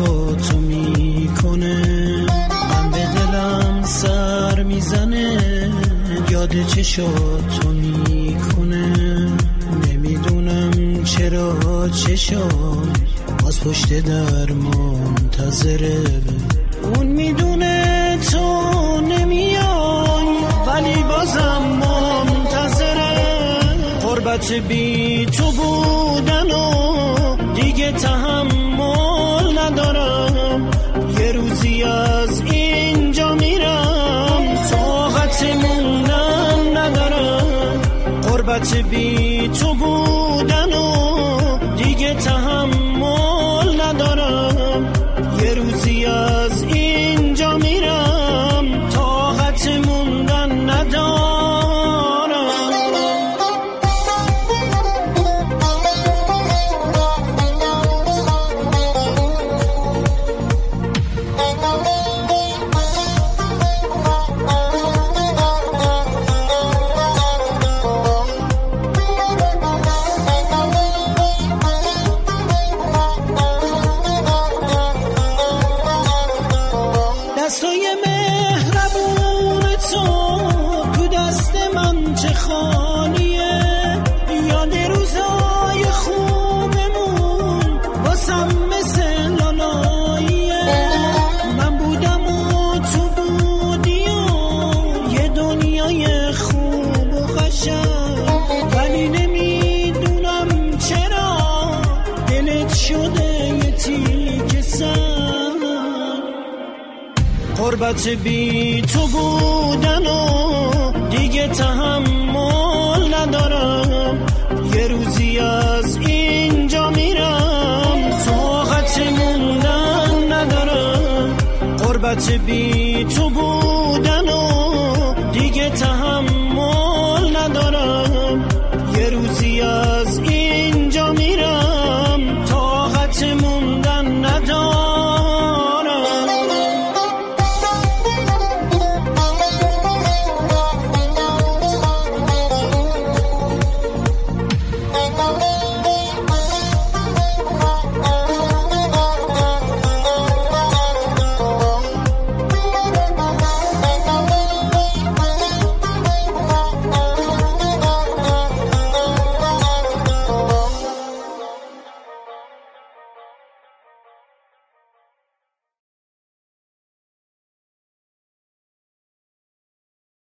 با تو میکنه، من به دلم سر میزنه، یاد چشاتو میکنه. نمیدونم چرا چشام باز پشت در منتظره، اون میدونه تو نمیای ولی بازم منتظره. غربت بی تو بودن و دیگه تحمل ندارم، یه روزی از اینجا میرم طاقت موندن ندارم. غربت بی تو بودن و دیگه تحمل ندارم، یه روزی از اینجا میرم طاقت موندن ندارم. دستای مهربون تو تو دست من چه خالیه، یاد روزای خوبمون واسم مثل لالاییه. من بودم و تو بودی و یه دنیای خوب و قشنگ، ولی نمیدونم چرا دلت شده یه تیکه سنگ. غربت بی تو بودن و دیگه تحمل ندارم، یه روزی از اینجا میرم طاقت موندن ندارم. غربت بی تو